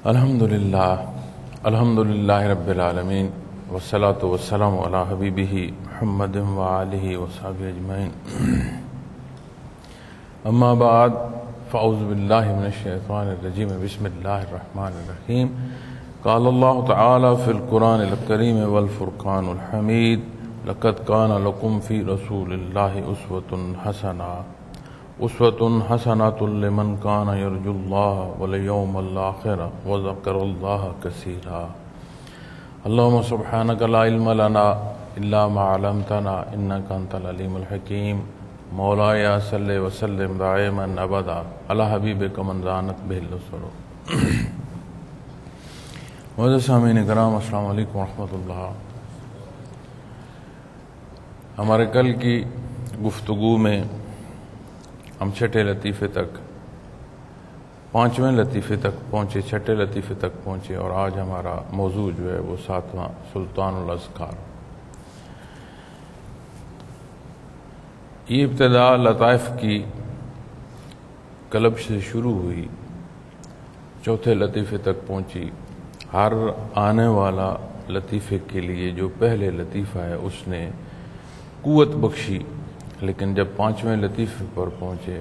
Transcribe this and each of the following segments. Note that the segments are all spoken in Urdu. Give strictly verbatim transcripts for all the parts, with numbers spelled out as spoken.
الحمدللہ الحمدللہ رب العالمین والصلاة والسلام علی حبیبہ محمد وآلہ وصحبہ اجمعین اما بعد فاعوذ باللہ من الشیطان الرجیم بسم اللہ الرحمن الرحیم قال اللہ تعالی فی القرآن الکریم والفرقان الحمید لقد کان لکم فی رسول اللہ اسوۃ حسنہ اسوۃ حسنۃ لمن کان یرجو اللہ والیوم الآخر وذکر اللہ کثیرا اللہم سبحانک لا علم لنا الا ما علمتنا انک انت العلیم الحکیم مولاي صلی وسلم دائما ابدا علی حبیبک من زانت بہ السرور معزز سامعین کرام السلام علیکم ورحمۃ اللہ۔ ہمارے کل کی گفتگو میں ہم چھٹے لطیفے تک پانچویں لطیفے تک پہنچے چھٹے لطیفے تک پہنچے اور آج ہمارا موضوع جو ہے وہ ساتواں سلطان الاذکار۔ یہ ابتدا لطائف کی کلب سے شروع ہوئی، چوتھے لطیفے تک پہنچی۔ ہر آنے والا لطیفے کے لیے جو پہلے لطیفہ ہے اس نے قوت بخشی، لیکن جب پانچویں لطیفے پر پہنچے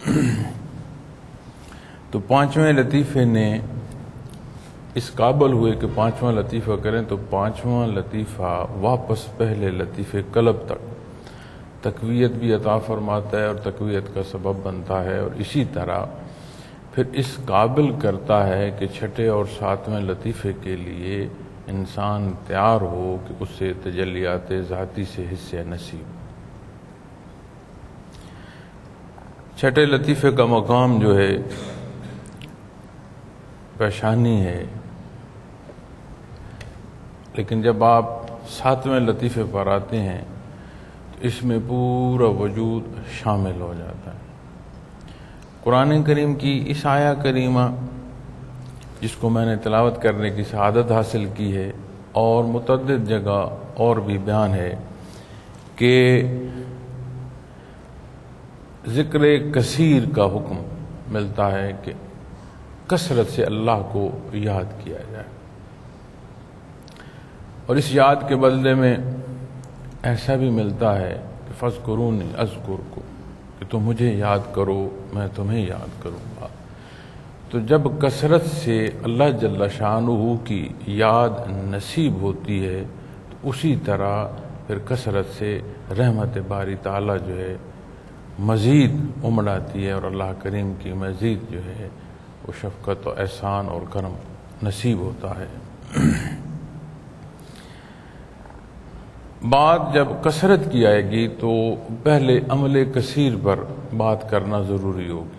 تو پانچویں لطیفے نے اس قابل ہوئے کہ پانچواں لطیفہ کریں تو پانچواں لطیفہ واپس پہلے لطیفے قلب تک تقویت بھی عطا فرماتا ہے اور تقویت کا سبب بنتا ہے، اور اسی طرح پھر اس قابل کرتا ہے کہ چھٹے اور ساتویں لطیفے کے لیے انسان تیار ہو کہ اس سے تجلیات ذاتی سے حصے نصیب۔ چھٹے لطیفے کا مقام جو ہے پیشانی ہے، لیکن جب آپ ساتویں لطیفے پر آتے ہیں تو اس میں پورا وجود شامل ہو جاتا ہے۔ قرآن کریم کی اس آیہ کریمہ جس کو میں نے تلاوت کرنے کی سعادت حاصل کی ہے اور متعدد جگہ اور بھی بیان ہے کہ ذکر کثیر کا حکم ملتا ہے کہ کثرت سے اللہ کو یاد کیا جائے، اور اس یاد کے بدلے میں ایسا بھی ملتا ہے کہ فاذکرونی اذکرکم، کہ تم مجھے یاد کرو میں تمہیں یاد کروں گا۔ تو جب کثرت سے اللہ جل شانہ کی یاد نصیب ہوتی ہے تو اسی طرح پھر کثرت سے رحمت باری تعالیٰ جو ہے مزید امڑ آتی ہے، اور اللہ کریم کی مزید جو ہے وہ شفقت و احسان اور کرم نصیب ہوتا ہے۔ بات جب کثرت کی آئے گی تو پہلے عمل کثیر پر بات کرنا ضروری ہوگی۔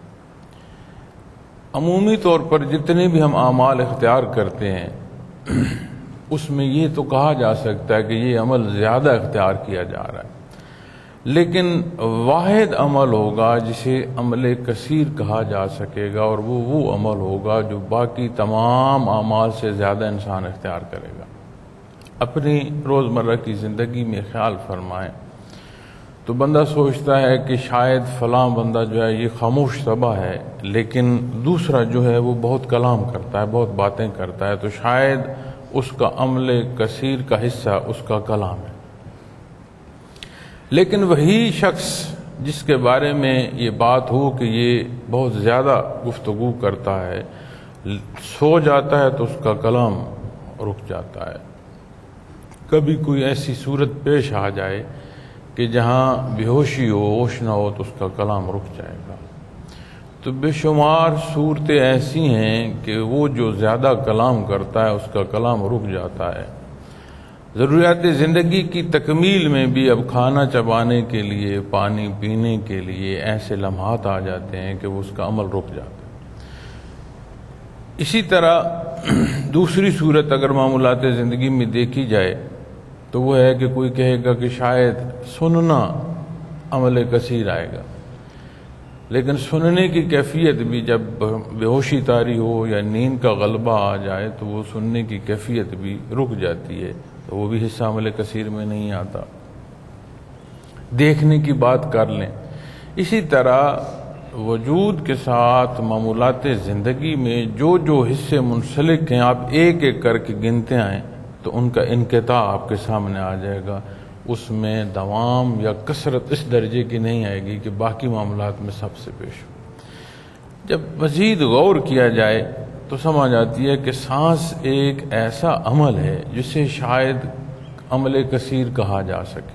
عمومی طور پر جتنے بھی ہم اعمال اختیار کرتے ہیں اس میں یہ تو کہا جا سکتا ہے کہ یہ عمل زیادہ اختیار کیا جا رہا ہے، لیکن واحد عمل ہوگا جسے عمل کثیر کہا جا سکے گا، اور وہ وہ عمل ہوگا جو باقی تمام اعمال سے زیادہ انسان اختیار کرے گا۔ اپنی روزمرہ کی زندگی میں خیال فرمائیں تو بندہ سوچتا ہے کہ شاید فلاں بندہ جو ہے یہ خاموش طبع ہے، لیکن دوسرا جو ہے وہ بہت کلام کرتا ہے، بہت باتیں کرتا ہے، تو شاید اس کا عمل کثیر کا حصہ اس کا کلام ہے۔ لیکن وہی شخص جس کے بارے میں یہ بات ہو کہ یہ بہت زیادہ گفتگو کرتا ہے، سو جاتا ہے تو اس کا کلام رک جاتا ہے۔ کبھی کوئی ایسی صورت پیش آ جائے کہ جہاں بے ہوشی ہو، ہوش نہ ہو، تو اس کا کلام رک جائے گا۔ تو بے شمار صورتیں ایسی ہیں کہ وہ جو زیادہ کلام کرتا ہے اس کا کلام رک جاتا ہے۔ ضروریات زندگی کی تکمیل میں بھی اب کھانا چبانے کے لیے، پانی پینے کے لیے ایسے لمحات آ جاتے ہیں کہ وہ اس کا عمل رک جاتا ہے۔ اسی طرح دوسری صورت اگر معمولات زندگی میں دیکھی جائے تو وہ ہے کہ کوئی کہے گا کہ شاید سننا عمل کثیر آئے گا، لیکن سننے کی کیفیت بھی جب بے ہوشی طاری ہو یا نیند کا غلبہ آ جائے تو وہ سننے کی کیفیت بھی رک جاتی ہے، تو وہ بھی حصہ عمل کثیر میں نہیں آتا۔ دیکھنے کی بات کر لیں، اسی طرح وجود کے ساتھ معمولات زندگی میں جو جو حصے منسلک ہیں آپ ایک ایک کر کے گنتے آئیں تو ان کا انقطاع آپ کے سامنے آ جائے گا. اس میں دوام یا کثرت اس درجے کی نہیں آئے گی کہ باقی معاملات میں سب سے پیش ہو. جب مزید غور کیا جائے تو سمجھ آتی ہے کہ سانس ایک ایسا عمل ہے جسے شاید عمل کثیر کہا جا سکے.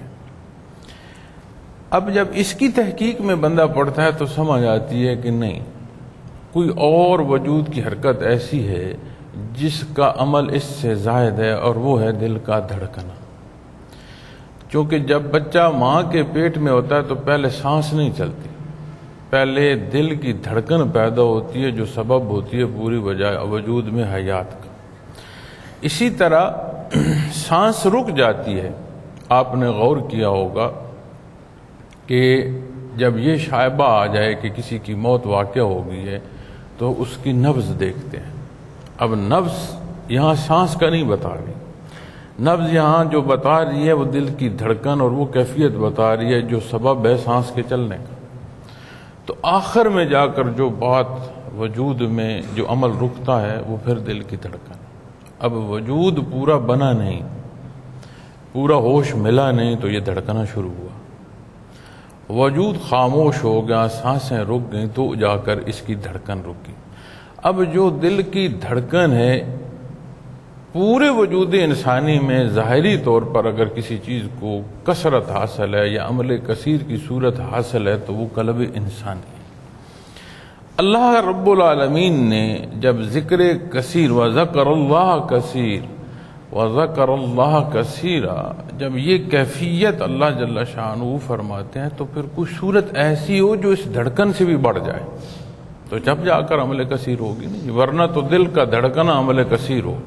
اب جب اس کی تحقیق میں بندہ پڑھتا ہے تو سمجھ آتی ہے کہ نہیں، کوئی اور وجود کی حرکت ایسی ہے جس کا عمل اس سے زائد ہے، اور وہ ہے دل کا دھڑکنا. چونکہ جب بچہ ماں کے پیٹ میں ہوتا ہے تو پہلے سانس نہیں چلتی، پہلے دل کی دھڑکن پیدا ہوتی ہے جو سبب ہوتی ہے پوری وجود میں حیات کا. اسی طرح سانس رک جاتی ہے. آپ نے غور کیا ہوگا کہ جب یہ شائبہ آ جائے کہ کسی کی موت واقع ہو گئی ہے تو اس کی نبض دیکھتے ہیں. اب نبض یہاں سانس کا نہیں بتا رہی، نبض یہاں جو بتا رہی ہے وہ دل کی دھڑکن اور وہ کیفیت بتا رہی ہے جو سبب ہے سانس کے چلنے کا. تو آخر میں جا کر جو بات وجود میں جو عمل رکتا ہے وہ پھر دل کی دھڑکن. اب وجود پورا بنا نہیں، پورا ہوش ملا نہیں تو یہ دھڑکنا شروع ہوا. وجود خاموش ہو گیا، سانسیں رک گئیں تو جا کر اس کی دھڑکن رکی. اب جو دل کی دھڑکن ہے پورے وجود انسانی میں ظاہری طور پر اگر کسی چیز کو کثرت حاصل ہے یا عمل کثیر کی صورت حاصل ہے تو وہ قلب انسانی ہے. اللہ رب العالمین نے جب ذکر کثیر و ذکر اللہ کثیر و ذکر اللہ کثیرا جب یہ کیفیت اللہ جل شانہ فرماتے ہیں تو پھر کوئی صورت ایسی ہو جو اس دھڑکن سے بھی بڑھ جائے تو جب جا کر عمل کثیر ہوگی نہیں، ورنہ تو دل کا دھڑکنا عمل کثیر ہو.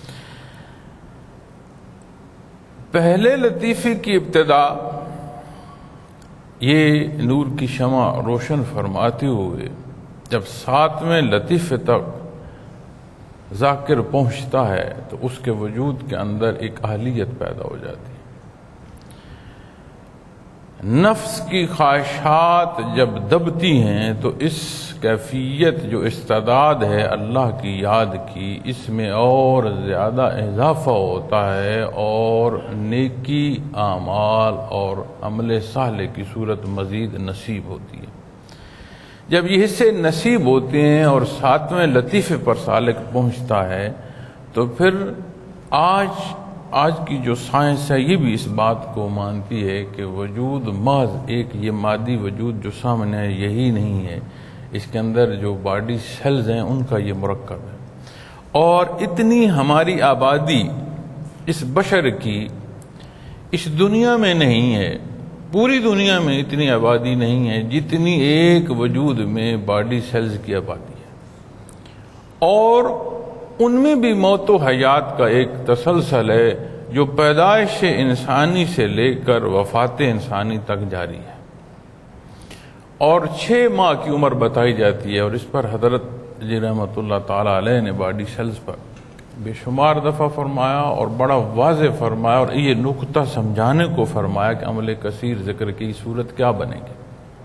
پہلے لطیفے کی ابتدا یہ نور کی شمع روشن فرماتے ہوئے جب ساتویں لطیفے تک ذاکر پہنچتا ہے تو اس کے وجود کے اندر ایک اہلیت پیدا ہو جاتی ہے. نفس کی خواہشات جب دبتی ہیں تو اس کیفیت جو استعداد ہے اللہ کی یاد کی اس میں اور زیادہ اضافہ ہوتا ہے اور نیکی اعمال اور عمل صالح کی صورت مزید نصیب ہوتی ہے. جب یہ حصے نصیب ہوتے ہیں اور ساتویں لطیفے پر سالک پہنچتا ہے تو پھر آج آج کی جو سائنس ہے یہ بھی اس بات کو مانتی ہے کہ وجود محض ایک یہ مادی وجود جو سامنے ہے یہی نہیں ہے، اس کے اندر جو باڈی سیلز ہیں ان کا یہ مرکب ہے. اور اتنی ہماری آبادی اس بشر کی اس دنیا میں نہیں ہے، پوری دنیا میں اتنی آبادی نہیں ہے جتنی ایک وجود میں باڈی سیلز کی آبادی ہے. اور ان میں بھی موت و حیات کا ایک تسلسل ہے جو پیدائش انسانی سے لے کر وفات انسانی تک جاری ہے. اور چھ ماہ کی عمر بتائی جاتی ہے اور اس پر حضرت جی رحمۃ اللہ تعالی علیہ نے باڈی سیلز پر بے شمار دفعہ فرمایا اور بڑا واضح فرمایا اور یہ نقطہ سمجھانے کو فرمایا کہ عمل کثیر ذکر کی صورت کیا بنے گی.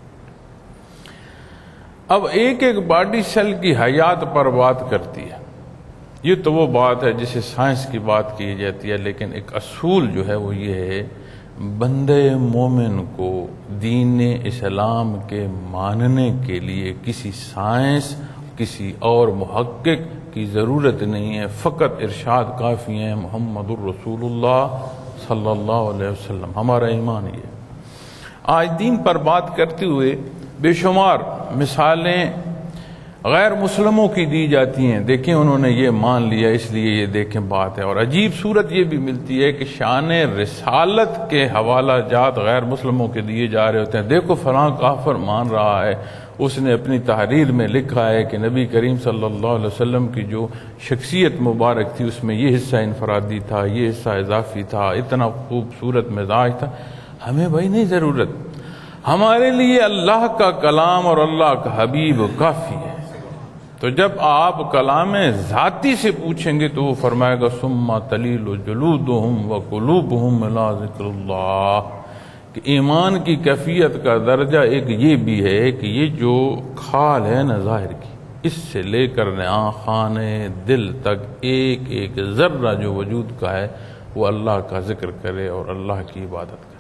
اب ایک ایک باڈی سیل کی حیات پر بات کرتی ہے. یہ تو وہ بات ہے جسے سائنس کی بات کی جاتی ہے، لیکن ایک اصول جو ہے وہ یہ ہے بندے مومن کو دین اسلام کے ماننے کے لیے کسی سائنس کسی اور محقق کی ضرورت نہیں ہے، فقط ارشاد کافی ہے محمد الرسول اللہ صلی اللہ علیہ وسلم. ہمارا ایمان یہ. آج دین پر بات کرتے ہوئے بے شمار مثالیں غیر مسلموں کی دی جاتی ہیں. دیکھیں انہوں نے یہ مان لیا اس لیے یہ دیکھیں بات ہے. اور عجیب صورت یہ بھی ملتی ہے کہ شان رسالت کے حوالہ جات غیر مسلموں کے دیے جا رہے ہوتے ہیں. دیکھو فلاں کافر مان رہا ہے، اس نے اپنی تحریر میں لکھا ہے کہ نبی کریم صلی اللہ علیہ وسلم کی جو شخصیت مبارک تھی اس میں یہ حصہ انفرادی تھا، یہ حصہ اضافی تھا، اتنا خوبصورت مزاج تھا. ہمیں بھائی نہیں ضرورت، ہمارے لیے اللہ کا کلام اور اللہ کا حبیب کافی ہے. تو جب آپ کلام ذاتی سے پوچھیں گے تو وہ فرمائے گا ثم تلیل جلودہم وقلوبہم الی ذکر اللہ، کہ ایمان کی کیفیت کا درجہ ایک یہ بھی ہے کہ یہ جو کھال ہے نا ظاہر کی، اس سے لے کر آنکھانے دل تک ایک ایک ذرہ جو وجود کا ہے وہ اللہ کا ذکر کرے اور اللہ کی عبادت کرے۔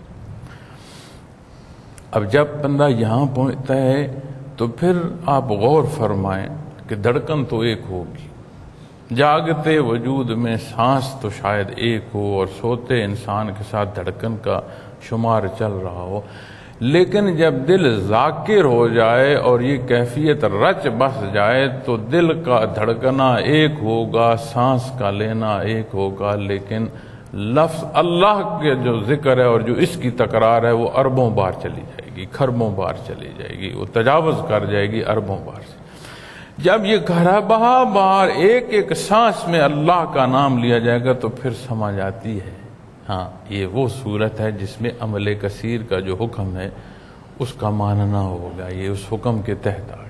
اب جب بندہ یہاں پہنچتا ہے تو پھر آپ غور فرمائیں کہ دھڑکن تو ایک ہوگی، جاگتے وجود میں سانس تو شاید ایک ہو اور سوتے انسان کے ساتھ دھڑکن کا شمار چل رہا ہو، لیکن جب دل ذاکر ہو جائے اور یہ کیفیت رچ بس جائے تو دل کا دھڑکنا ایک ہوگا، سانس کا لینا ایک ہوگا، لیکن لفظ اللہ کے جو ذکر ہے اور جو اس کی تکرار ہے وہ اربوں بار چلی جائے گی، کھربوں بار چلی جائے گی، وہ تجاوز کر جائے گی اربوں بار سے۔ جب یہ گھربہ بار ایک ایک سانس میں اللہ کا نام لیا جائے گا تو پھر سمجھ آتی ہے ہاں یہ وہ صورت ہے جس میں عمل کثیر کا جو حکم ہے اس کا ماننا ہوگا، یہ اس حکم کے تحت آ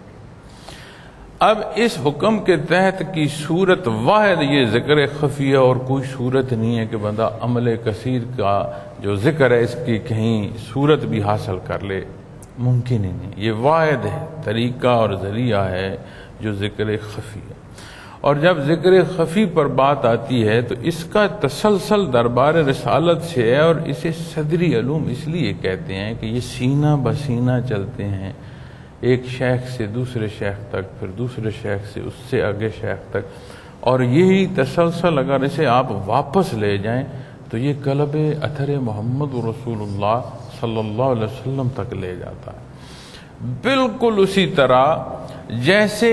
گیا۔ اب اس حکم کے تحت کی صورت واحد یہ ذکر خفیہ، اور کوئی صورت نہیں ہے کہ بندہ عمل کثیر کا جو ذکر ہے اس کی کہیں صورت بھی حاصل کر لے، ممکن ہی نہیں۔ یہ واحد ہے طریقہ اور ذریعہ ہے جو ذکر خفی ہے۔ اور جب ذکر خفی پر بات آتی ہے تو اس کا تسلسل دربار رسالت سے ہے، اور اسے صدری علوم اس لیے کہتے ہیں کہ یہ سینہ بسینہ چلتے ہیں، ایک شیخ سے دوسرے شیخ تک، پھر دوسرے شیخ سے اس سے آگے شیخ تک، اور یہی تسلسل اگر اسے آپ واپس لے جائیں تو یہ قلب اثر محمد رسول اللہ صلی اللہ علیہ وسلم تک لے جاتا ہے۔ بالکل اسی طرح جیسے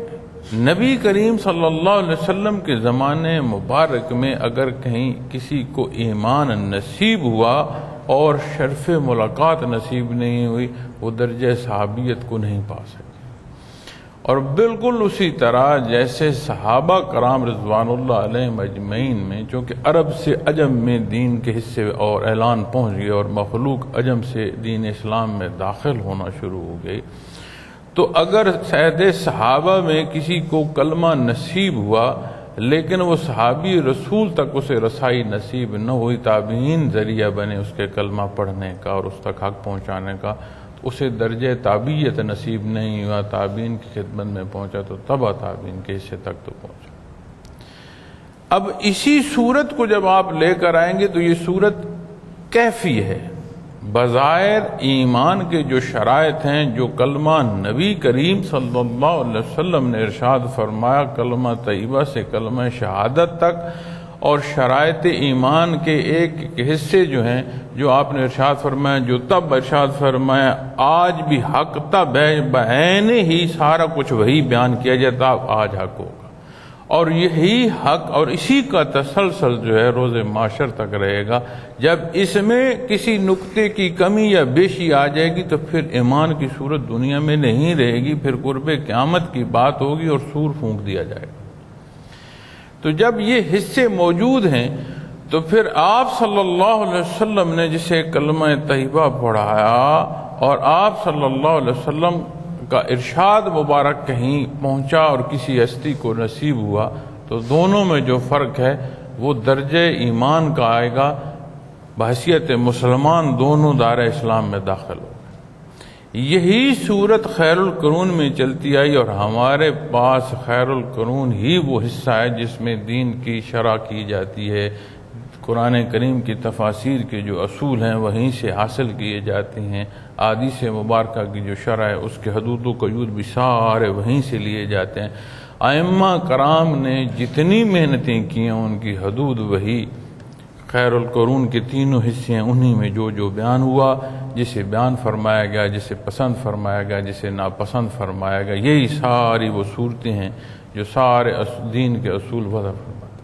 نبی کریم صلی اللہ علیہ وسلم کے زمانے مبارک میں اگر کہیں کسی کو ایمان نصیب ہوا اور شرف ملاقات نصیب نہیں ہوئی، وہ درجہ صحابیت کو نہیں پا سکے۔ اور بالکل اسی طرح جیسے صحابہ کرام رضوان اللہ علیہم اجمعین میں چونکہ عرب سے عجم میں دین کے حصے اور اعلان پہنچ گئے اور مخلوق عجم سے دین اسلام میں داخل ہونا شروع ہو گئی، تو اگر سید صحابہ میں کسی کو کلمہ نصیب ہوا لیکن وہ صحابی رسول تک اسے رسائی نصیب نہ ہوئی، تابعین ذریعہ بنے اس کے کلمہ پڑھنے کا اور اس تک حق پہنچانے کا، اسے درجہ تابعیت نصیب نہیں ہوا، تابعین کی خدمت میں پہنچا تو تبع تابعین کے حصے تک تو پہنچا۔ اب اسی صورت کو جب آپ لے کر آئیں گے تو یہ صورت کیفی ہے۔ بظاہر ایمان کے جو شرائط ہیں، جو کلمہ نبی کریم صلی اللہ علیہ وسلم نے ارشاد فرمایا کلمہ طیبہ سے کلمہ شہادت تک، اور شرائط ایمان کے ایک حصے جو ہیں جو آپ نے ارشاد فرمایا، جو تب ارشاد فرمایا آج بھی حق تب ہے، بعین ہی سارا کچھ وہی بیان کیا جاتا آج حق ہوگا، اور یہی حق اور اسی کا تسلسل جو ہے روز معاشر تک رہے گا۔ جب اس میں کسی نقطے کی کمی یا بیشی آ جائے گی تو پھر ایمان کی صورت دنیا میں نہیں رہے گی، پھر قرب قیامت کی بات ہوگی اور سور پھونک دیا جائے گا۔ تو جب یہ حصے موجود ہیں تو پھر آپ صلی اللہ علیہ وسلم نے جسے کلمہ طیبہ پڑھایا اور آپ صلی اللہ علیہ وسلم کا ارشاد مبارک کہیں پہنچا اور کسی ہستی کو نصیب ہوا، تو دونوں میں جو فرق ہے وہ درجہ ایمان کا آئے گا۔ بحیثیت مسلمان دونوں دار اسلام میں داخل ہو گئے۔ یہی صورت خیر القرون میں چلتی آئی، اور ہمارے پاس خیر القرون ہی وہ حصہ ہے جس میں دین کی شرح کی جاتی ہے، قرآن کریم کی تفاسیر کے جو اصول ہیں وہیں سے حاصل کیے جاتے ہیں، احادیث مبارکہ کی جو شرح ہے اس کے حدود و قیود بھی سارے وہیں سے لیے جاتے ہیں۔ ائمہ کرام نے جتنی محنتیں کی ہیں ان کی حدود وہی خیر القرون کے تینوں حصے ہیں، انہی میں جو جو بیان ہوا، جسے بیان فرمایا گیا، جسے پسند فرمایا گیا، جسے ناپسند فرمایا گیا، یہی ساری وہ صورتیں ہیں جو سارے دین کے اصول وضع فرماتے ہیں۔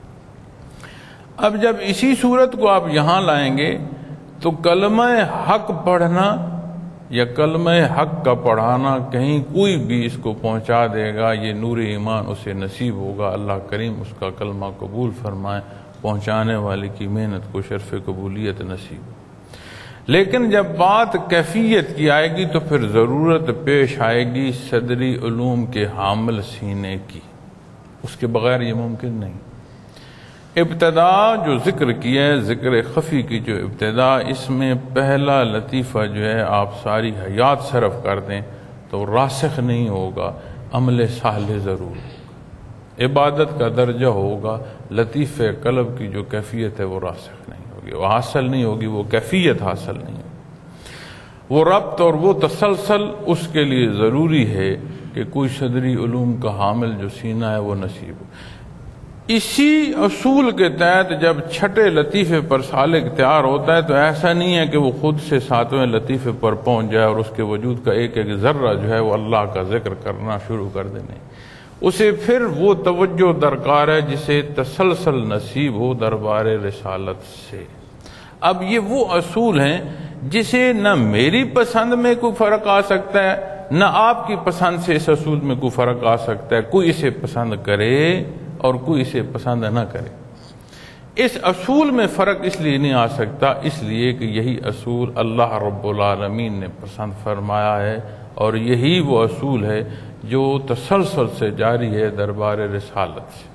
اب جب اسی صورت کو آپ یہاں لائیں گے تو کلمہ حق پڑھنا یا کلمہ حق کا پڑھانا کہیں کوئی بھی اس کو پہنچا دے گا، یہ نور ایمان اسے نصیب ہوگا، اللہ کریم اس کا کلمہ قبول فرمائے، پہنچانے والے کی محنت کو شرف قبولیت نصیب ہو۔ لیکن جب بات کیفیت کی آئے گی تو پھر ضرورت پیش آئے گی صدری علوم کے حامل سینے کی، اس کے بغیر یہ ممکن نہیں۔ ابتدا جو ذکر کیا ہے، ذکر خفی کی جو ابتدا، اس میں پہلا لطیفہ جو ہے آپ ساری حیات صرف کر دیں تو راسخ نہیں ہوگا، عمل صالح ضرور، عبادت کا درجہ ہوگا، لطیف قلب کی جو کیفیت ہے وہ راسخ نہیں ہوگی، وہ حاصل نہیں ہوگی، وہ کیفیت حاصل نہیں ہوگی۔ وہ ربط اور وہ تسلسل اس کے لیے ضروری ہے کہ کوئی صدری علوم کا حامل جو سینہ ہے وہ نصیب ہو۔ اسی اصول کے تحت جب چھٹے لطیفے پر سالک تیار ہوتا ہے تو ایسا نہیں ہے کہ وہ خود سے ساتویں لطیفے پر پہنچ جائے اور اس کے وجود کا ایک ایک ذرہ جو ہے وہ اللہ کا ذکر کرنا شروع کر دے، نہیں، اسے پھر وہ توجہ درکار ہے جسے تسلسل نصیب ہو دربار رسالت سے۔ اب یہ وہ اصول ہیں جسے نہ میری پسند میں کوئی فرق آ سکتا ہے، نہ آپ کی پسند سے اس اصول میں کوئی فرق آ سکتا ہے، کوئی اسے پسند کرے اور کوئی اسے پسند نہ کرے۔ اس اصول میں فرق اس لیے نہیں آ سکتا، اس لیے کہ یہی اصول اللہ رب العالمین نے پسند فرمایا ہے، اور یہی وہ اصول ہے جو تسلسل سے جاری ہے دربار رسالت سے۔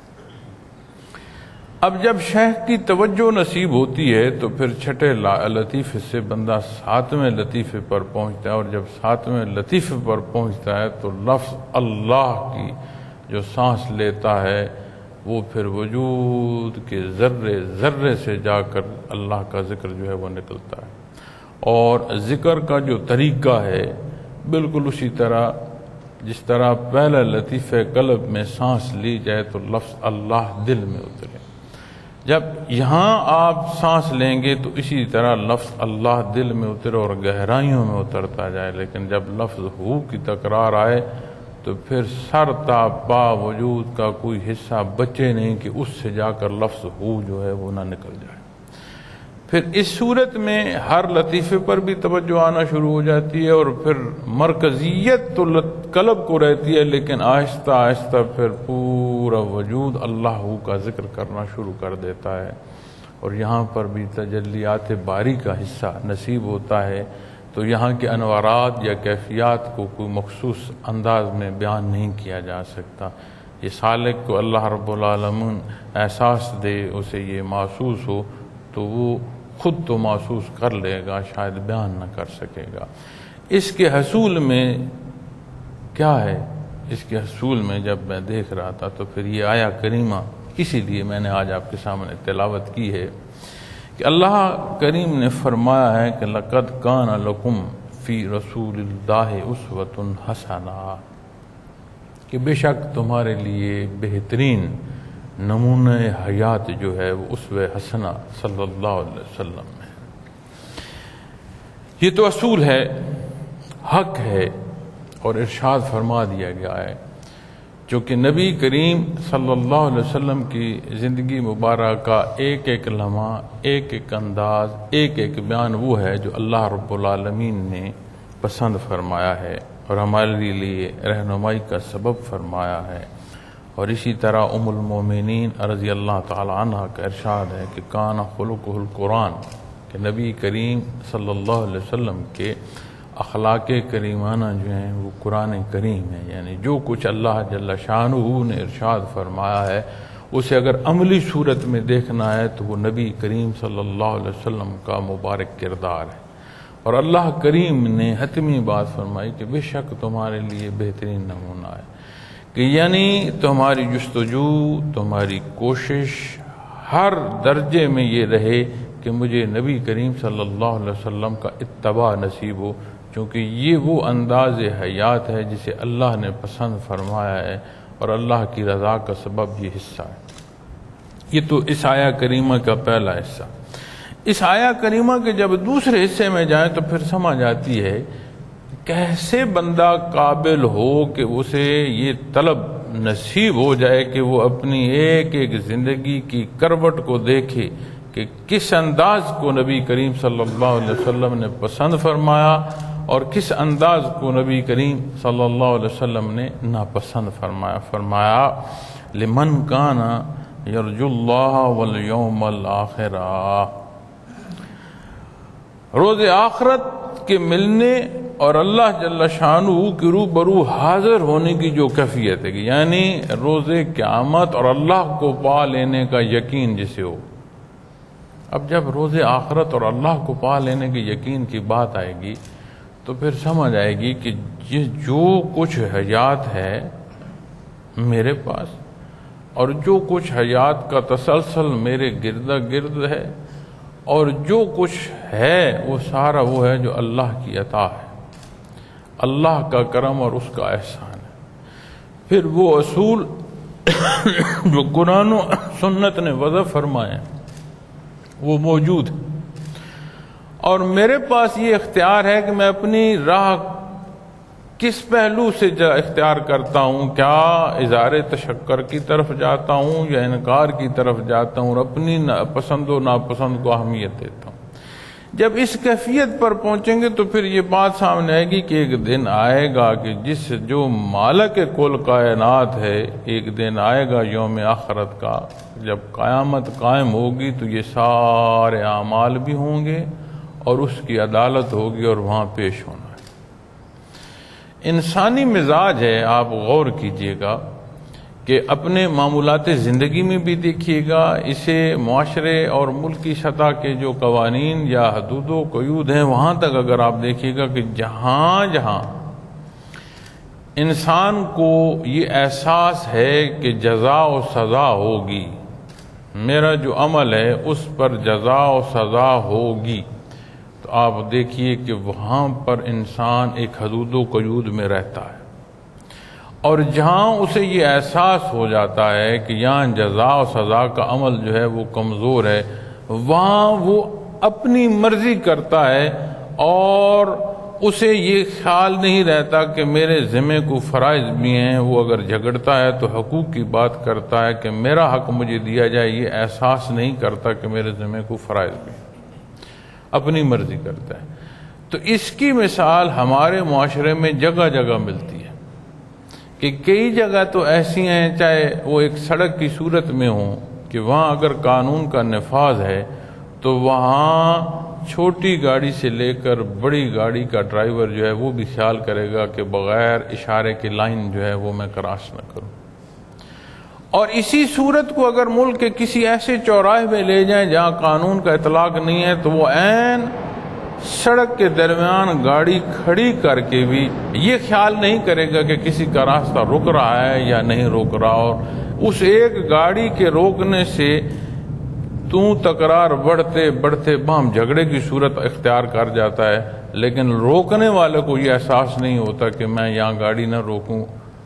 اب جب شیخ کی توجہ نصیب ہوتی ہے تو پھر چھٹے لطیفے سے بندہ ساتویں لطیفے پر پہنچتا ہے، اور جب ساتویں لطیفے پر پہنچتا ہے تو لفظ اللہ کی جو سانس لیتا ہے وہ پھر وجود کے ذرے ذرے سے جا کر اللہ کا ذکر جو ہے وہ نکلتا ہے، اور ذکر کا جو طریقہ ہے بالکل اسی طرح جس طرح پہلا لطیفہ قلب میں سانس لی جائے تو لفظ اللہ دل میں اترے، جب یہاں آپ سانس لیں گے تو اسی طرح لفظ اللہ دل میں اترے اور گہرائیوں میں اترتا جائے، لیکن جب لفظ ہو کی تکرار آئے تو پھر سر تا پا وجود کا کوئی حصہ بچے نہیں کہ اس سے جا کر لفظ ہو جو ہے وہ نہ نکل جائے۔ پھر اس صورت میں ہر لطیفے پر بھی توجہ آنا شروع ہو جاتی ہے، اور پھر مرکزیت تو قلب کو رہتی ہے، لیکن آہستہ آہستہ پھر پورا وجود اللہ کا ذکر کرنا شروع کر دیتا ہے، اور یہاں پر بھی تجلیات باری کا حصہ نصیب ہوتا ہے، تو یہاں کے انوارات یا کیفیات کو کوئی مخصوص انداز میں بیان نہیں کیا جا سکتا۔ یہ سالک کو اللہ رب العالمین احساس دے، اسے یہ محسوس ہو تو وہ خود تو محسوس کر لے گا، شاید بیان نہ کر سکے گا۔ اس کے حصول میں کیا ہے؟ اس کے حصول میں جب میں دیکھ رہا تھا تو پھر یہ آیا کریمہ، اسی لیے میں نے آج آپ کے سامنے تلاوت کی ہے کہ اللہ کریم نے فرمایا ہے کہ لَقَدْ كَانَ لَكُمْ فِي رَسُولِ اللَّهِ أُسْوَةٌ حَسَنَةٌ، کہ بے شک تمہارے لیے بہترین نمونہ حیات جو ہے وہ اسوہ حسنہ صلی اللہ علیہ وسلم ہے۔ یہ تو اصول ہے، حق ہے، اور ارشاد فرما دیا گیا ہے جو کہ نبی کریم صلی اللہ علیہ وسلم کی زندگی مبارکہ کا ایک ایک لمحہ، ایک ایک انداز، ایک ایک بیان وہ ہے جو اللہ رب العالمین نے پسند فرمایا ہے اور ہمارے لیے رہنمائی کا سبب فرمایا ہے۔ اور اسی طرح ام المومنین رضی اللہ تعالی عنہ کا ارشاد ہے کہ کان خلقہ القرآن، کہ نبی کریم صلی اللہ علیہ وسلم کے اخلاق کریمانہ جو ہیں وہ قرآن کریم ہے، یعنی جو کچھ اللہ جل شانہ نے ارشاد فرمایا ہے اسے اگر عملی صورت میں دیکھنا ہے تو وہ نبی کریم صلی اللہ علیہ وسلم کا مبارک کردار ہے۔ اور اللہ کریم نے حتمی بات فرمائی کہ بے شک تمہارے لیے بہترین نمونہ ہے، کہ یعنی تمہاری جستجو، تمہاری کوشش ہر درجے میں یہ رہے کہ مجھے نبی کریم صلی اللہ علیہ وسلم کا اتباع نصیب ہو، کیونکہ یہ وہ انداز حیات ہے جسے اللہ نے پسند فرمایا ہے اور اللہ کی رضا کا سبب یہ حصہ ہے۔ یہ تو اس آیہ کریمہ کا پہلا حصہ۔ اس آیہ کریمہ کے جب دوسرے حصے میں جائیں تو پھر سمجھ آتی ہے کیسے بندہ قابل ہو کہ اسے یہ طلب نصیب ہو جائے کہ وہ اپنی ایک ایک زندگی کی کروٹ کو دیکھے کہ کس انداز کو نبی کریم صلی اللہ علیہ وسلم نے پسند فرمایا اور کس انداز کو نبی کریم صلی اللہ علیہ وسلم نے ناپسند فرمایا۔ فرمایا لمن کان یرجو اللہ والیوم الآخرہ، روز آخرت کے ملنے اور اللہ جل شانہ کے روبرو حاضر ہونے کی جو کیفیت ہے، یعنی روز قیامت اور اللہ کو پا لینے کا یقین جسے ہو. اب جب روز آخرت اور اللہ کو پا لینے کے یقین کی بات آئے گی تو پھر سمجھ آئے گی کہ جو کچھ حیات ہے میرے پاس اور جو کچھ حیات کا تسلسل میرے گرد گرد ہے اور جو کچھ ہے وہ سارا وہ ہے جو اللہ کی عطا ہے، اللہ کا کرم اور اس کا احسان ہے. پھر وہ اصول جو قرآن و سنت نے وضع فرمائے وہ موجود ہے، اور میرے پاس یہ اختیار ہے کہ میں اپنی راہ کس پہلو سے اختیار کرتا ہوں، کیا اظہار تشکر کی طرف جاتا ہوں یا انکار کی طرف جاتا ہوں، اور اپنی پسند و ناپسند کو اہمیت دیتا ہوں. جب اس کیفیت پر پہنچیں گے تو پھر یہ بات سامنے آئے گی کہ ایک دن آئے گا کہ جس جو مالک کل کائنات ہے، ایک دن آئے گا یوم آخرت کا، جب قیامت قائم ہوگی تو یہ سارے اعمال بھی ہوں گے اور اس کی عدالت ہوگی اور وہاں پیش ہونا ہے. انسانی مزاج ہے، آپ غور کیجئے گا کہ اپنے معمولات زندگی میں بھی دیکھیے گا، اسے معاشرے اور ملکی سطح کے جو قوانین یا حدود و قیود ہیں وہاں تک اگر آپ دیکھیے گا کہ جہاں جہاں انسان کو یہ احساس ہے کہ جزا و سزا ہوگی، میرا جو عمل ہے اس پر جزا و سزا ہوگی، تو آپ دیکھیے کہ وہاں پر انسان ایک حدود و قیود میں رہتا ہے. اور جہاں اسے یہ احساس ہو جاتا ہے کہ یہاں جزا و سزا کا عمل جو ہے وہ کمزور ہے، وہاں وہ اپنی مرضی کرتا ہے اور اسے یہ خیال نہیں رہتا کہ میرے ذمہ کو فرائض بھی ہیں. وہ اگر جھگڑتا ہے تو حقوق کی بات کرتا ہے کہ میرا حق مجھے دیا جائے، یہ احساس نہیں کرتا کہ میرے ذمہ کو فرائض بھی ہیں، اپنی مرضی کرتا ہے. تو اس کی مثال ہمارے معاشرے میں جگہ جگہ ملتی ہے کہ کئی جگہ تو ایسی ہیں، چاہے وہ ایک سڑک کی صورت میں ہوں، کہ وہاں اگر قانون کا نفاذ ہے تو وہاں چھوٹی گاڑی سے لے کر بڑی گاڑی کا ڈرائیور جو ہے وہ بھی خیال کرے گا کہ بغیر اشارے کی لائن جو ہے وہ میں کراس نہ کروں. اور اسی صورت کو اگر ملک کے کسی ایسے چوراہے میں لے جائیں جہاں قانون کا اطلاق نہیں ہے تو وہ عین سڑک کے درمیان گاڑی کھڑی کر کے بھی یہ خیال نہیں کرے گا کہ کسی کا راستہ رک رہا ہے یا نہیں روک رہا، اور اس ایک گاڑی کے روکنے سے تو تکرار بڑھتے بڑھتے بہم جھگڑے کی صورت اختیار کر جاتا ہے، لیکن روکنے والے کو یہ احساس نہیں ہوتا کہ میں یہاں گاڑی نہ روکوں.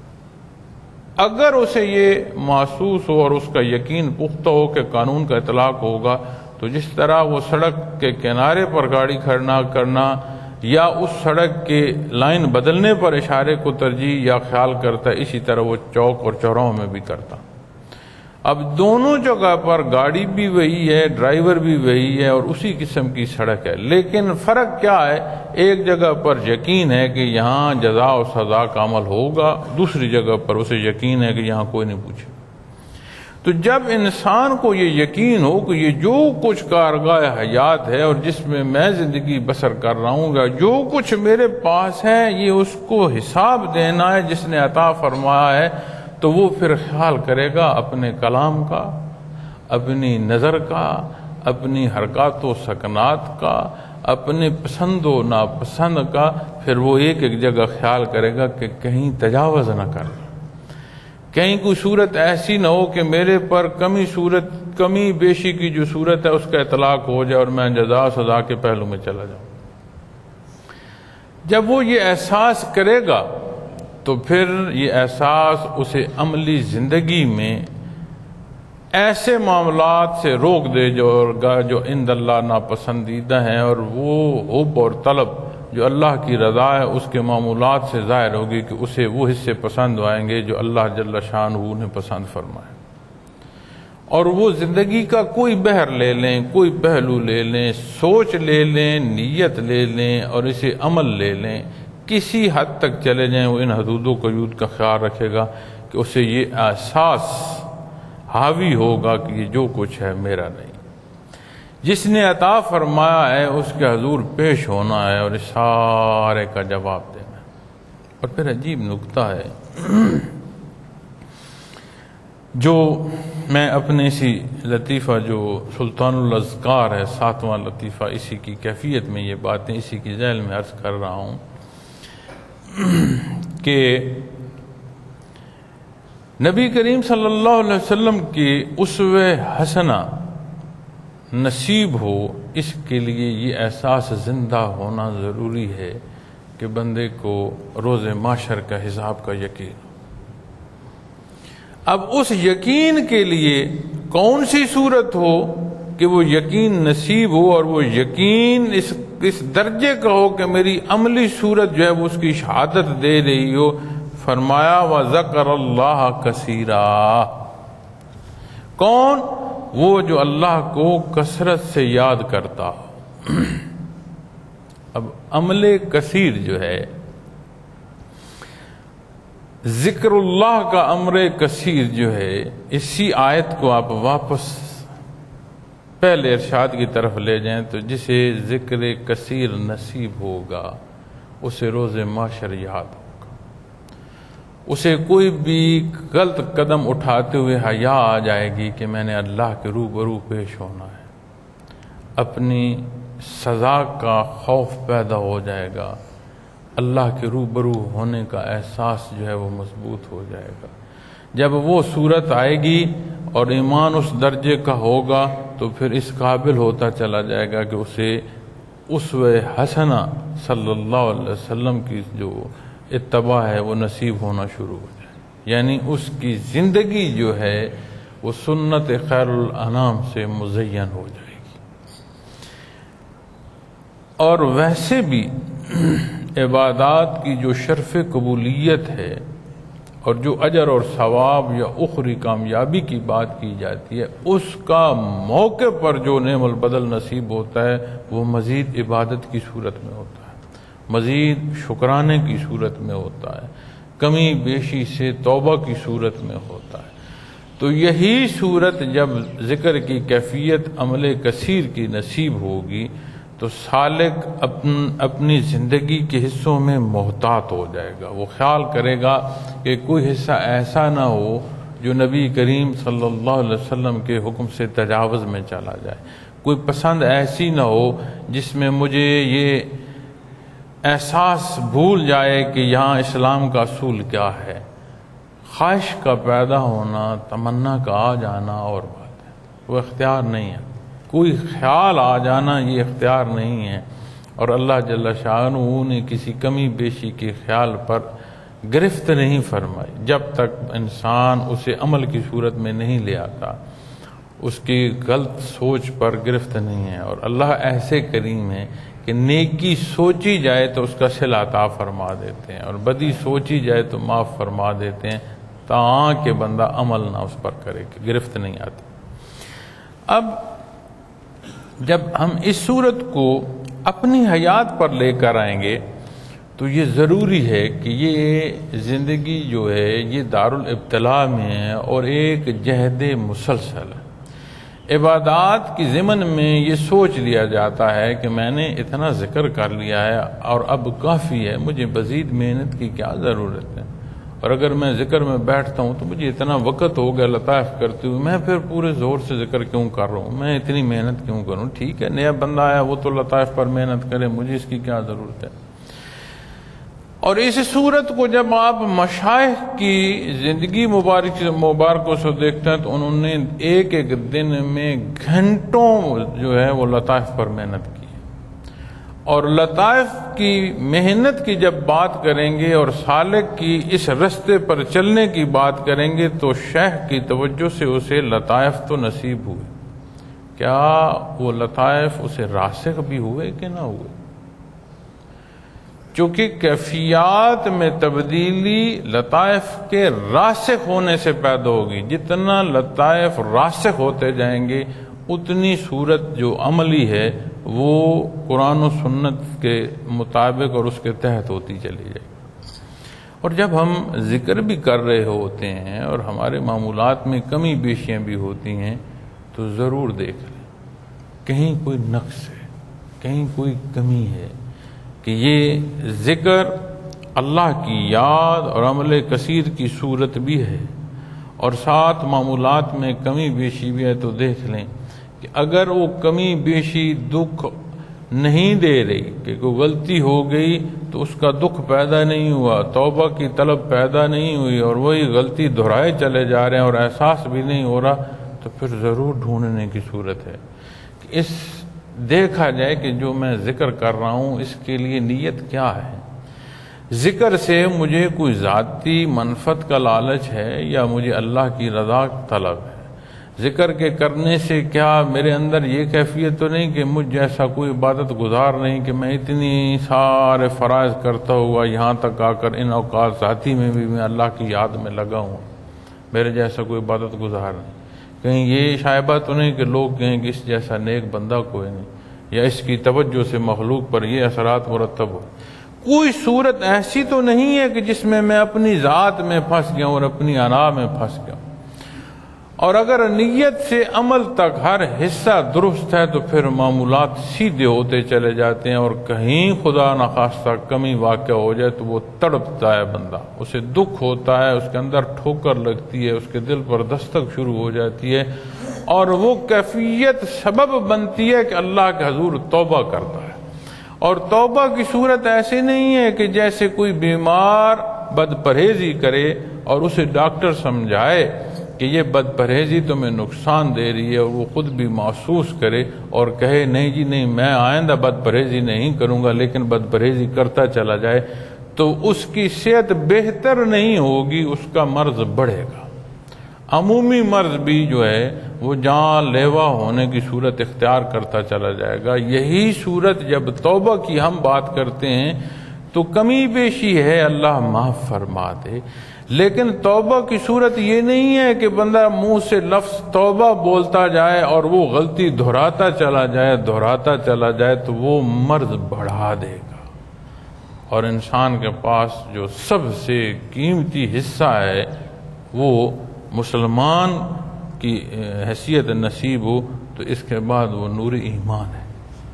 اگر اسے یہ محسوس ہو اور اس کا یقین پختہ ہو کہ قانون کا اطلاق ہوگا، تو جس طرح وہ سڑک کے کنارے پر گاڑی کھڑنا کرنا یا اس سڑک کے لائن بدلنے پر اشارے کو ترجیح یا خیال کرتا ہے، اسی طرح وہ چوک اور چوراہوں میں بھی کرتا. اب دونوں جگہ پر گاڑی بھی وہی ہے، ڈرائیور بھی وہی ہے اور اسی قسم کی سڑک ہے، لیکن فرق کیا ہے؟ ایک جگہ پر یقین ہے کہ یہاں جزا و سزا کا عمل ہوگا، دوسری جگہ پر اسے یقین ہے کہ یہاں کوئی نہیں پوچھے. تو جب انسان کو یہ یقین ہو کہ یہ جو کچھ کارگاہ حیات ہے اور جس میں میں زندگی بسر کر رہا ہوں گا، جو کچھ میرے پاس ہے یہ اس کو حساب دینا ہے جس نے عطا فرمایا ہے، تو وہ پھر خیال کرے گا اپنے کلام کا، اپنی نظر کا، اپنی حرکات و سکنات کا، اپنے پسند و ناپسند کا. پھر وہ ایک ایک جگہ خیال کرے گا کہ کہیں تجاوز نہ کر، کہیں کوئی صورت ایسی نہ ہو کہ میرے پر کمی صورت کمی بیشی کی جو صورت ہے اس کا اطلاق ہو جائے اور میں جزا سزا کے پہلو میں چلا جاؤں. جب وہ یہ احساس کرے گا تو پھر یہ احساس اسے عملی زندگی میں ایسے معاملات سے روک دے جو جو عند اللہ ناپسندیدہ ہیں، اور وہ حب اور طلب جو اللہ کی رضا ہے اس کے معمولات سے ظاہر ہوگی کہ اسے وہ حصے پسند آئیں گے جو اللہ جل شانہ نے پسند فرمائے. اور وہ زندگی کا کوئی بحر لے لیں، کوئی پہلو لے لیں، سوچ لے لیں، نیت لے لیں اور اسے عمل لے لیں، کسی حد تک چلے جائیں، وہ ان حدود و قیود کا خیال رکھے گا کہ اسے یہ احساس حاوی ہوگا کہ یہ جو کچھ ہے میرا نہیں. جس نے عطا فرمایا ہے اس کے حضور پیش ہونا ہے اور اس سارے کا جواب دینا ہے۔ اور پھر عجیب نکتہ ہے جو میں اپنے اسی لطیفہ جو سلطان الاذکار ہے ساتواں لطیفہ، اسی کی کیفیت میں یہ باتیں اسی کی ذیل میں عرض کر رہا ہوں کہ نبی کریم صلی اللہ علیہ وسلم کی اسوہ حسنہ نصیب ہو، اس کے لیے یہ احساس زندہ ہونا ضروری ہے کہ بندے کو روز محشر کا حساب کا یقین ہو۔ اب اس یقین کے لیے کون سی صورت ہو کہ وہ یقین نصیب ہو، اور وہ یقین اس اس درجے کا ہو کہ میری عملی صورت جو ہے وہ اس کی شہادت دے رہی ہو۔ فرمایا وَذَكَرَ اللَّهَ كَثِيرًا، کون؟ وہ جو اللہ کو کثرت سے یاد کرتا ہو۔ اب عمل کثیر جو ہے، ذکر اللہ کا امر کثیر جو ہے، اسی آیت کو آپ واپس پہلے ارشاد کی طرف لے جائیں تو جسے ذکر کثیر نصیب ہوگا اسے روز محشر یاد ہوگا، اسے کوئی بھی غلط قدم اٹھاتے ہوئے حیا آ جائے گی کہ میں نے اللہ کے روبرو پیش ہونا ہے، اپنی سزا کا خوف پیدا ہو جائے گا، اللہ کے روبرو ہونے کا احساس جو ہے وہ مضبوط ہو جائے گا۔ جب وہ صورت آئے گی اور ایمان اس درجے کا ہوگا تو پھر اس قابل ہوتا چلا جائے گا کہ اسے اسوہ حسنہ صلی اللہ علیہ وسلم کی جو اتباع ہے وہ نصیب ہونا شروع ہو جائے، یعنی اس کی زندگی جو ہے وہ سنت خیر الانام سے مزین ہو جائے گی۔ اور ویسے بھی عبادات کی جو شرف قبولیت ہے اور جو اجر اور ثواب یا اخری کامیابی کی بات کی جاتی ہے، اس کا موقع پر جو نعم البدل نصیب ہوتا ہے وہ مزید عبادت کی صورت میں ہوتا ہے، مزید شکرانے کی صورت میں ہوتا ہے، کمی بیشی سے توبہ کی صورت میں ہوتا ہے۔ تو یہی صورت جب ذکر کی کیفیت عمل کثیر کی نصیب ہوگی تو سالک اپن اپنی زندگی کے حصوں میں محتاط ہو جائے گا، وہ خیال کرے گا کہ کوئی حصہ ایسا نہ ہو جو نبی کریم صلی اللہ علیہ وسلم کے حکم سے تجاوز میں چلا جائے، کوئی پسند ایسی نہ ہو جس میں مجھے یہ احساس بھول جائے کہ یہاں اسلام کا اصول کیا ہے۔ خواہش کا پیدا ہونا، تمنا کا آ جانا اور بات ہے، وہ اختیار نہیں ہے، کوئی خیال آ جانا یہ اختیار نہیں ہے، اور اللہ جل شانہ نے کسی کمی بیشی کے خیال پر گرفت نہیں فرمائی جب تک انسان اسے عمل کی صورت میں نہیں لے آتا، اس کی غلط سوچ پر گرفت نہیں ہے۔ اور اللہ ایسے کریم ہے کہ نیکی سوچی جائے تو اس کا صلہ عطا فرما دیتے ہیں، اور بدی سوچی جائے تو معاف فرما دیتے ہیں، تاں کہ بندہ عمل نہ اس پر کرے کہ گرفت نہیں آتی۔ اب جب ہم اس صورت کو اپنی حیات پر لے کر آئیں گے تو یہ ضروری ہے کہ یہ زندگی جو ہے یہ دارالابتلاء میں ہے اور ایک جہد مسلسل ہے۔ عبادات کی ضمن میں یہ سوچ لیا جاتا ہے کہ میں نے اتنا ذکر کر لیا ہے اور اب کافی ہے، مجھے مزید محنت کی کیا ضرورت ہے، اور اگر میں ذکر میں بیٹھتا ہوں تو مجھے اتنا وقت ہو گیا لطائف کرتے ہوئے، میں پھر پورے زور سے ذکر کیوں کر رہا ہوں، میں اتنی محنت کیوں کروں؟ ٹھیک ہے، نیا بندہ آیا وہ تو لطائف پر محنت کرے، مجھے اس کی کیا ضرورت ہے؟ اور اس صورت کو جب آپ مشائخ کی زندگی مبارک مبارکوں سے دیکھتے ہیں تو انہوں نے ایک ایک دن میں گھنٹوں جو ہے وہ لطائف پر محنت کی، اور لطائف کی محنت کی جب بات کریں گے اور سالک کی اس رستے پر چلنے کی بات کریں گے تو شیخ کی توجہ سے اسے لطائف تو نصیب ہوئے، کیا وہ لطائف اسے راسخ بھی ہوئے کہ نہ ہوئے؟ چونکہ کیفیات میں تبدیلی لطائف کے راسخ ہونے سے پیدا ہوگی، جتنا لطائف راسخ ہوتے جائیں گے اتنی صورت جو عملی ہے وہ قرآن و سنت کے مطابق اور اس کے تحت ہوتی چلی جائے گی۔ اور جب ہم ذکر بھی کر رہے ہوتے ہیں اور ہمارے معمولات میں کمی بیشیاں بھی ہوتی ہیں تو ضرور دیکھ لیں کہیں کوئی نقص ہے، کہیں کوئی کمی ہے، کہ یہ ذکر اللہ کی یاد اور عمل کثیر کی صورت بھی ہے، اور ساتھ معمولات میں کمی بیشی بھی ہے، تو دیکھ لیں کہ اگر وہ کمی بیشی دکھ نہیں دے رہی، کہ کوئی غلطی ہو گئی تو اس کا دکھ پیدا نہیں ہوا، توبہ کی طلب پیدا نہیں ہوئی، اور وہی غلطی دہرائے چلے جا رہے ہیں اور احساس بھی نہیں ہو رہا، تو پھر ضرور ڈھونڈنے کی صورت ہے کہ اس دیکھا جائے کہ جو میں ذکر کر رہا ہوں اس کے لیے نیت کیا ہے۔ ذکر سے مجھے کوئی ذاتی منفعت کا لالچ ہے یا مجھے اللہ کی رضا طلب ہے؟ ذکر کے کرنے سے کیا میرے اندر یہ کیفیت تو نہیں کہ مجھ جیسا کوئی عبادت گزار نہیں، کہ میں اتنی سارے فرائض کرتا ہوا یہاں تک آ کر ان اوقات ذاتی میں بھی میں اللہ کی یاد میں لگا ہوں، میرے جیسا کوئی عبادت گزار نہیں؟ کہیں یہ شائبہ تو نہیں کہ لوگ کہیں کہ اس جیسا نیک بندہ کوئی نہیں، یا اس کی توجہ سے مخلوق پر یہ اثرات مرتب ہو؟ کوئی صورت ایسی تو نہیں ہے کہ جس میں میں اپنی ذات میں پھنس گیا ہوں اور اپنی انا میں پھنس گیا ہوں۔ اور اگر نیت سے عمل تک ہر حصہ درست ہے تو پھر معمولات سیدھے ہوتے چلے جاتے ہیں، اور کہیں خدا نخواستہ کمی واقع ہو جائے تو وہ تڑپتا ہے بندہ، اسے دکھ ہوتا ہے، اس کے اندر ٹھوکر لگتی ہے، اس کے دل پر دستک شروع ہو جاتی ہے، اور وہ کیفیت سبب بنتی ہے کہ اللہ کے حضور توبہ کرتا ہے۔ اور توبہ کی صورت ایسی نہیں ہے کہ جیسے کوئی بیمار بد پرہیزی کرے اور اسے ڈاکٹر سمجھائے کہ یہ بد پرہیزی تمہیں نقصان دے رہی ہے، اور وہ خود بھی محسوس کرے اور کہے نہیں جی نہیں میں آئندہ بد پرہیزی نہیں کروں گا، لیکن بد پرہیزی کرتا چلا جائے، تو اس کی صحت بہتر نہیں ہوگی، اس کا مرض بڑھے گا۔ عمومی مرض بھی جو ہے وہ جان لیوا ہونے کی صورت اختیار کرتا چلا جائے گا۔ یہی صورت جب توبہ کی ہم بات کرتے ہیں تو کمی بیشی ہے، اللہ معاف فرما دے، لیکن توبہ کی صورت یہ نہیں ہے کہ بندہ منہ سے لفظ توبہ بولتا جائے اور وہ غلطی دہراتا چلا جائے دہراتا چلا جائے تو وہ مرض بڑھا دے گا۔ اور انسان کے پاس جو سب سے قیمتی حصہ ہے وہ مسلمان کی حیثیت نصیب ہو تو اس کے بعد وہ نور ایمان ہے،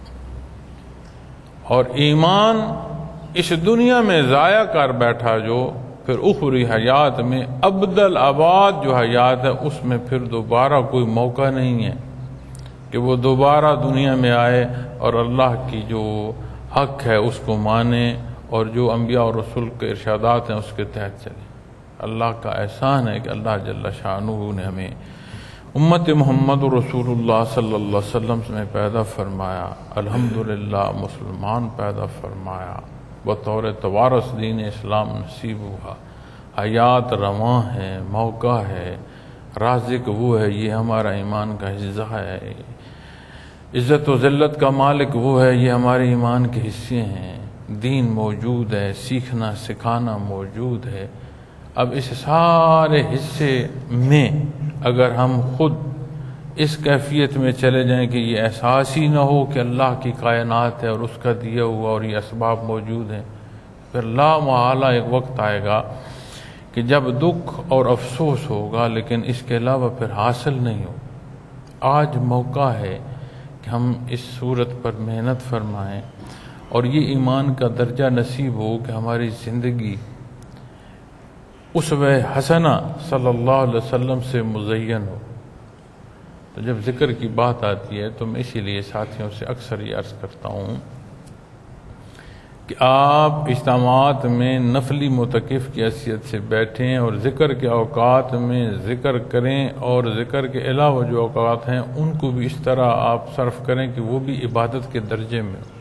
اور ایمان اس دنیا میں ضائع کر بیٹھا جو پھر اخری حیات میں ابدل آباد جو حیات ہے اس میں پھر دوبارہ کوئی موقع نہیں ہے کہ وہ دوبارہ دنیا میں آئے اور اللہ کی جو حق ہے اس کو مانے اور جو انبیاء اور رسول کے ارشادات ہیں اس کے تحت چلے۔ اللہ کا احسان ہے کہ اللہ جل شانہ نے ہمیں امت محمد رسول اللہ صلی اللہ علیہ وسلم میں پیدا فرمایا، الحمدللہ مسلمان پیدا فرمایا، بطور توارث دین اسلام نصیب ہوا، حیات رواں ہے، موقع ہے، رازق وہ ہے، یہ ہمارا ایمان کا حصہ ہے، عزت و ذلت کا مالک وہ ہے، یہ ہمارے ایمان کے حصے ہیں، دین موجود ہے، سیکھنا سکھانا موجود ہے۔ اب اس سارے حصے میں اگر ہم خود اس کیفیت میں چلے جائیں کہ یہ احساس ہی نہ ہو کہ اللہ کی کائنات ہے اور اس کا دیا ہوا اور یہ اسباب موجود ہیں، پھر لا محالہ ایک وقت آئے گا کہ جب دکھ اور افسوس ہوگا لیکن اس کے علاوہ پھر حاصل نہیں ہو۔ آج موقع ہے کہ ہم اس صورت پر محنت فرمائیں اور یہ ایمان کا درجہ نصیب ہو کہ ہماری زندگی اسوہ حسنہ صلی اللہ علیہ وسلم سے مزین ہو۔ تو جب ذکر کی بات آتی ہے تو میں اسی لیے ساتھیوں سے اکثر یہ عرض کرتا ہوں کہ آپ اجتماعات میں نفلی معتکف کی حیثیت سے بیٹھیں اور ذکر کے اوقات میں ذکر کریں، اور ذکر کے علاوہ جو اوقات ہیں ان کو بھی اس طرح آپ صرف کریں کہ وہ بھی عبادت کے درجے میں ہو۔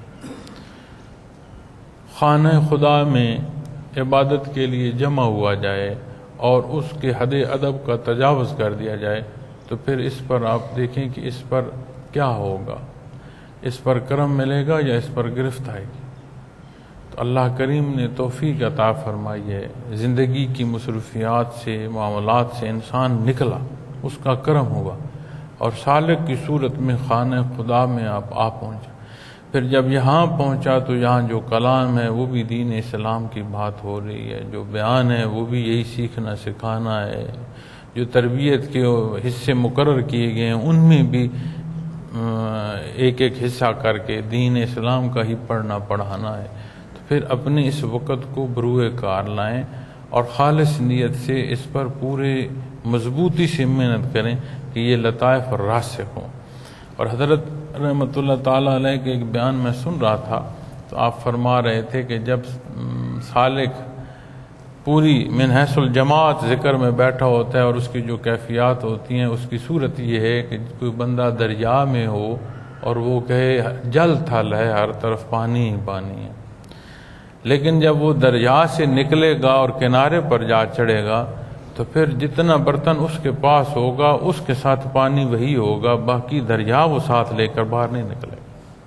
خانہ خدا میں عبادت کے لیے جمع ہوا جائے اور اس کے حد ادب کا تجاوز کر دیا جائے تو پھر اس پر آپ دیکھیں کہ اس پر کیا ہوگا، اس پر کرم ملے گا یا اس پر گرفت آئے گی۔ تو اللہ کریم نے توفیق عطا فرمائی ہے، زندگی کی مصروفیات سے معاملات سے انسان نکلا، اس کا کرم ہوا اور سالک کی صورت میں خانہ خدا میں آپ آ پہنچا۔ پھر جب یہاں پہنچا تو یہاں جو کلام ہے وہ بھی دین اسلام کی بات ہو رہی ہے، جو بیان ہے وہ بھی یہی سیکھنا سکھانا ہے، جو تربیت کے حصے مقرر کیے گئے ہیں ان میں بھی ایک ایک حصہ کر کے دین اسلام کا ہی پڑھنا پڑھانا ہے، تو پھر اپنے اس وقت کو بروئے کار لائیں اور خالص نیت سے اس پر پورے مضبوطی سے محنت کریں کہ یہ لطائف اور راسخ ہوں۔ اور حضرت رحمۃ اللہ تعالیٰ علیہ کے ایک بیان میں سن رہا تھا، تو آپ فرما رہے تھے کہ جب سالک پوری من حیث الجماعت ذکر میں بیٹھا ہوتا ہے اور اس کی جو کیفیات ہوتی ہیں، اس کی صورت یہ ہے کہ کوئی بندہ دریا میں ہو اور وہ کہے جل تھل ہے، ہر طرف پانی ہی پانی ہے، لیکن جب وہ دریا سے نکلے گا اور کنارے پر جا چڑھے گا تو پھر جتنا برتن اس کے پاس ہوگا اس کے ساتھ پانی وہی ہوگا، باقی دریا وہ ساتھ لے کر باہر نہیں نکلے گا۔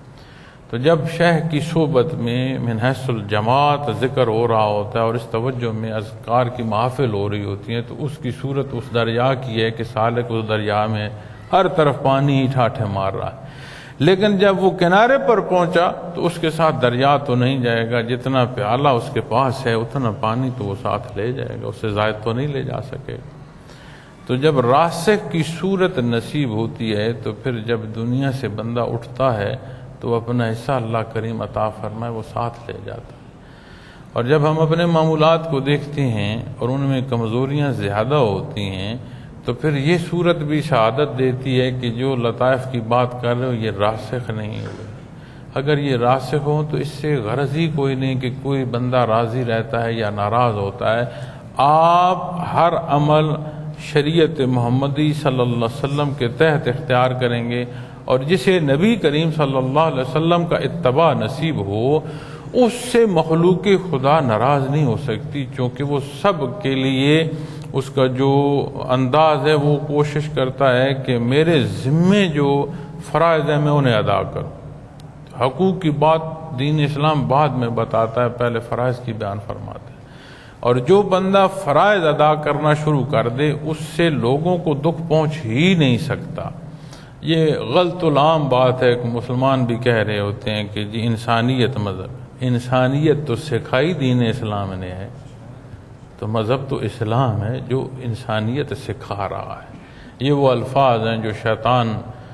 تو جب شیخ کی صحبت میں من حیث الجماعت ذکر ہو رہا ہوتا ہے اور اس توجہ میں اذکار کی محافل ہو رہی ہوتی ہیں، تو اس کی صورت اس دریا کی ہے کہ سالک اس دریا میں ہر طرف پانی ہی ٹھاٹھے مار رہا ہے، لیکن جب وہ کنارے پر پہنچا تو اس کے ساتھ دریا تو نہیں جائے گا، جتنا پیالہ اس کے پاس ہے اتنا پانی تو وہ ساتھ لے جائے گا، اس سے زائد تو نہیں لے جا سکے گا۔ تو جب راسخ کی صورت نصیب ہوتی ہے تو پھر جب دنیا سے بندہ اٹھتا ہے تو اپنا حصہ اللہ کریم عطا فرمائے وہ ساتھ لے جاتا ہے۔ اور جب ہم اپنے معمولات کو دیکھتے ہیں اور ان میں کمزوریاں زیادہ ہوتی ہیں تو پھر یہ صورت بھی شہادت دیتی ہے کہ جو لطائف کی بات کر رہے ہو یہ راسخ نہیں ہوئے۔ اگر یہ راسخ ہوں تو اس سے غرض ہی کوئی نہیں کہ کوئی بندہ راضی رہتا ہے یا ناراض ہوتا ہے۔ آپ ہر عمل شریعت محمدی صلی اللہ علیہ وسلم کے تحت اختیار کریں گے، اور جسے نبی کریم صلی اللہ علیہ وسلم کا اتباع نصیب ہو اس سے مخلوق خدا ناراض نہیں ہو سکتی، چونکہ وہ سب کے لیے اس کا جو انداز ہے وہ کوشش کرتا ہے کہ میرے ذمے جو فرائض ہیں میں انہیں ادا کروں۔ حقوق کی بات دین اسلام بعد میں بتاتا ہے، پہلے فرائض کی بیان فرماتا ہے، اور جو بندہ فرائض ادا کرنا شروع کر دے اس سے لوگوں کو دکھ پہنچ ہی نہیں سکتا۔ یہ غلط العام بات ہے کہ مسلمان بھی کہہ رہے ہوتے ہیں کہ جی انسانیت مذہب، انسانیت تو سکھائی دین اسلام نے ہے، تو مذہب تو اسلام ہے جو انسانیت سکھا رہا ہے۔ یہ وہ الفاظ ہیں جو شیطان،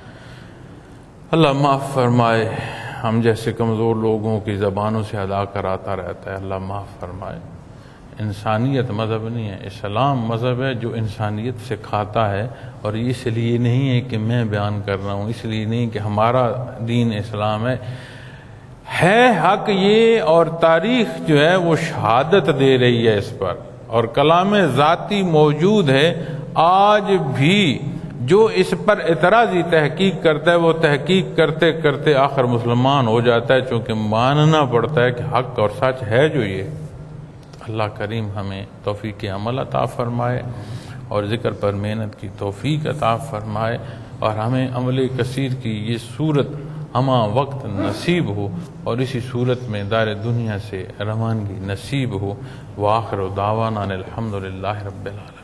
اللہ معاف فرمائے، ہم جیسے کمزور لوگوں کی زبانوں سے ادا کراتا رہتا ہے، اللہ معاف فرمائے۔ انسانیت مذہب نہیں ہے، اسلام مذہب ہے جو انسانیت سکھاتا ہے، اور اس لیے نہیں ہے کہ میں بیان کر رہا ہوں، اس لیے نہیں کہ ہمارا دین اسلام ہے، ہے حق یہ، اور تاریخ جو ہے وہ شہادت دے رہی ہے اس پر، اور کلام ذاتی موجود ہے۔ آج بھی جو اس پر اعتراضی تحقیق کرتا ہے وہ تحقیق کرتے کرتے آخر مسلمان ہو جاتا ہے، چونکہ ماننا پڑتا ہے کہ حق اور سچ ہے جو یہ۔ اللہ کریم ہمیں توفیق عمل عطا فرمائے اور ذکر پر محنت کی توفیق عطا فرمائے، اور ہمیں عمل کثیر کی یہ صورت ہمہ وقت نصیب ہو، اور اسی صورت میں دار دنیا سے روانگی نصیب ہو۔ وآخر دعوانا الحمدللہ رب العالمین۔